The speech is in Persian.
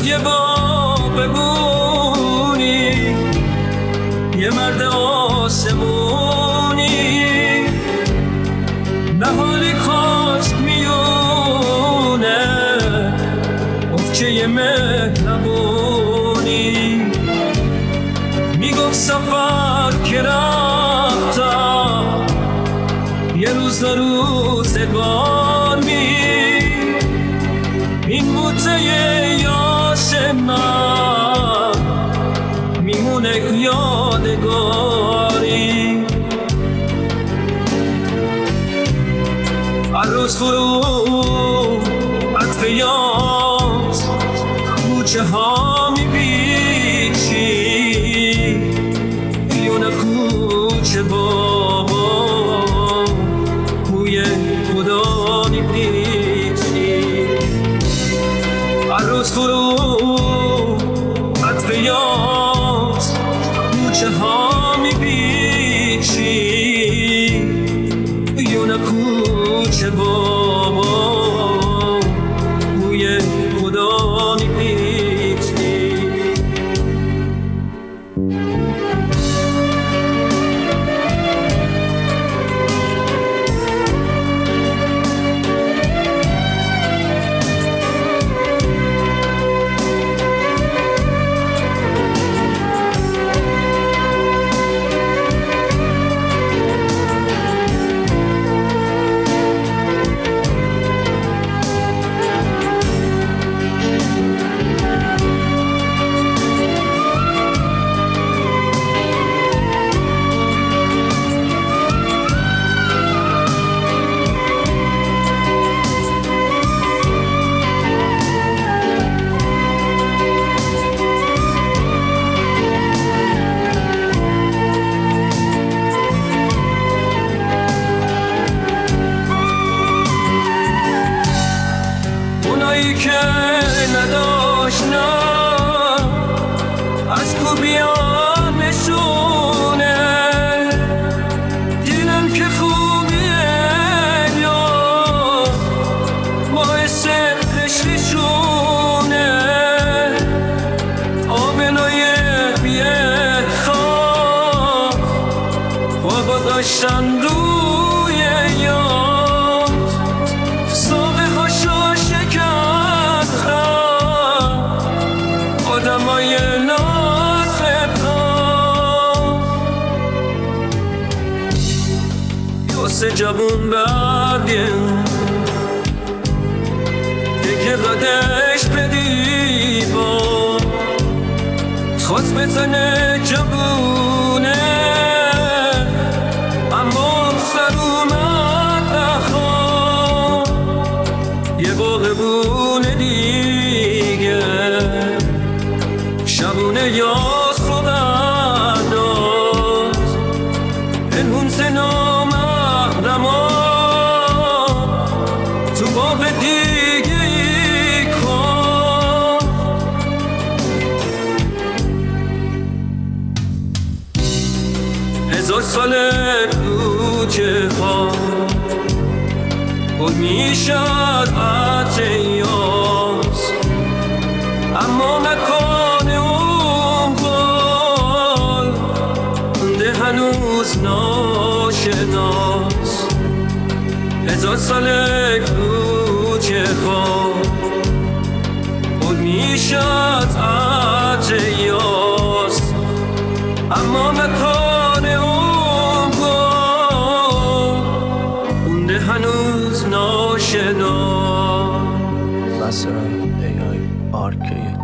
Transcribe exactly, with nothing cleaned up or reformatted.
یه باب بونی، یه مرد آسمونی، نهالی کاش میونه افچه یه مهربونی. میگفت سفر که رفتم یه روز روزگار می، این بوته یاس من میمونه یادگاری. هر روز فرو عطف یاس کوچه ها میبیچی، میون کوچه بابا بوی خدا میپیچی. هر روز فرو عطف یاس کوچه ها میبیچی، میون کوچه بابا بوی خدا میپیچی. که نداشتم از خوبیانشونه، دیدم که خوبیه یا باعث عشقشونه. آبنای بیه خواب خواب داشتن روی یاد، صبح هاشو شکن آدمای ناخبران. یاسه جوون برگه دیگه قدش بدی با خواست بزنه جوونه، اما سر اومد نخواه یه باغبونه دیگه. شبونه یاس رو برداز پنهون سنا محرما تو باغ دیگه ای کن. هزار ساله کوچه ها پر میشد عطر یاس، اما مکان اون گل مونده هنوز ناشناس. هزار ساله کوچه ها پر میشد عطر یاس، اما مکان اون گل مونده هنوز ناشناس. Nasser A I R K